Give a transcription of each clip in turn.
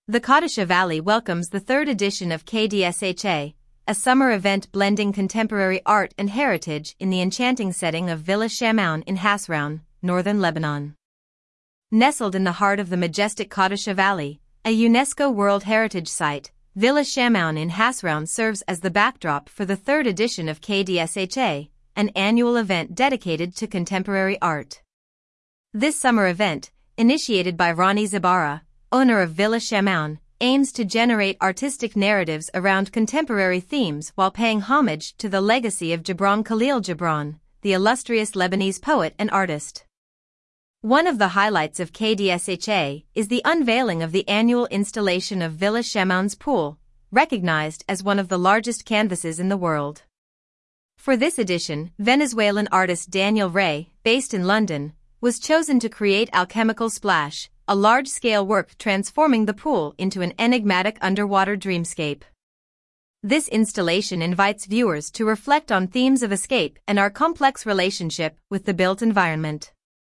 The Kadisha Valley welcomes the third edition of KDSHA, a summer event blending contemporary art and heritage in the enchanting setting of Villa Shammoun in Hasroun, northern Lebanon. Nestled in the heart of the majestic Kadisha Valley, a UNESCO World Heritage Site, Villa Shammoun in Hasroun serves as the backdrop for the third edition of KDSHA, an annual event dedicated to contemporary art. This summer event, initiated by Ronnie Zabara, owner of Villa Shammoun, aims to generate artistic narratives around contemporary themes while paying homage to the legacy of Gibran Khalil Gibran, the illustrious Lebanese poet and artist. One of the highlights of KDSHA is the unveiling of the annual installation of Villa Shammoun's pool, recognized as one of the largest canvases in the world. For this edition, Venezuelan artist Daniel Rey, based in London, was chosen to create Alchemical Splash, a large-scale work transforming the pool into an enigmatic underwater dreamscape. This installation invites viewers to reflect on themes of escape and our complex relationship with the built environment.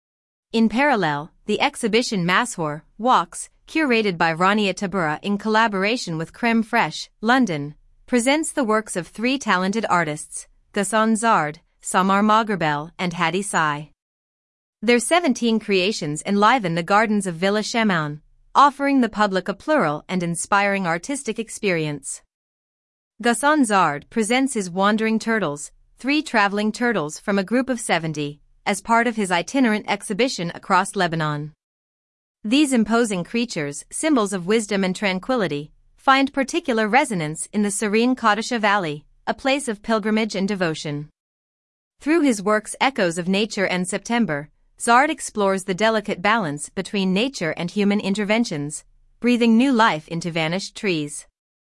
In parallel, the exhibition Mashour Walks, curated by Rania Tabura in collaboration with Creme Fraiche, London, presents the works of three talented artists, Ghassan Zard, Samar Magherbel, and Hadi Sai. Their 17 creations enliven the gardens of Villa Shammoun, offering the public a plural and inspiring artistic experience. Ghassan Zard presents his Wandering Turtles, 3 traveling turtles from a group of 70, as part of his itinerant exhibition across Lebanon. These imposing creatures, symbols of wisdom and tranquility, find particular resonance in the serene Kadisha Valley, a place of pilgrimage and devotion. Through his works Echoes of Nature and September, Zard explores the delicate balance between nature and human interventions, breathing new life into vanished trees.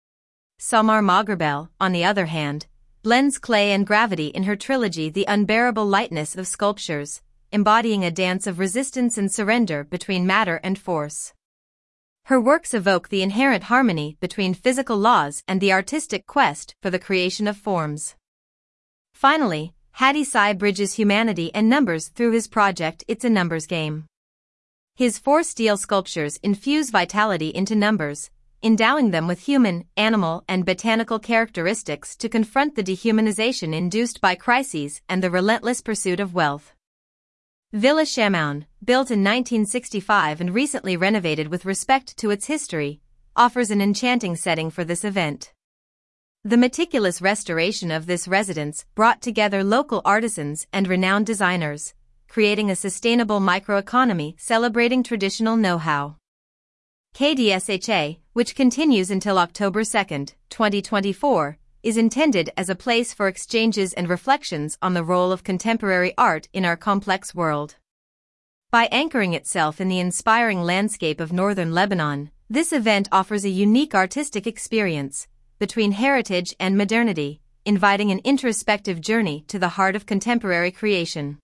Samar Magherbel, on the other hand, blends clay and gravity in her trilogy The Unbearable Lightness of Sculptures, embodying a dance of resistance and surrender between matter and force. Her works evoke the inherent harmony between physical laws and the artistic quest for the creation of forms. Finally, Hadi Sai bridges humanity and numbers through his project It's a Numbers Game. His 4 steel sculptures infuse vitality into numbers, endowing them with human, animal, and botanical characteristics to confront the dehumanization induced by crises and the relentless pursuit of wealth. Villa Shammoun, built in 1965 and recently renovated with respect to its history, offers an enchanting setting for this event. The meticulous restoration of this residence brought together local artisans and renowned designers, creating a sustainable microeconomy celebrating traditional know-how. KDSHA, which continues until October 2, 2024, is intended as a place for exchanges and reflections on the role of contemporary art in our complex world. By anchoring itself in the inspiring landscape of northern Lebanon, this event offers a unique artistic experience between heritage and modernity, inviting an introspective journey to the heart of contemporary creation.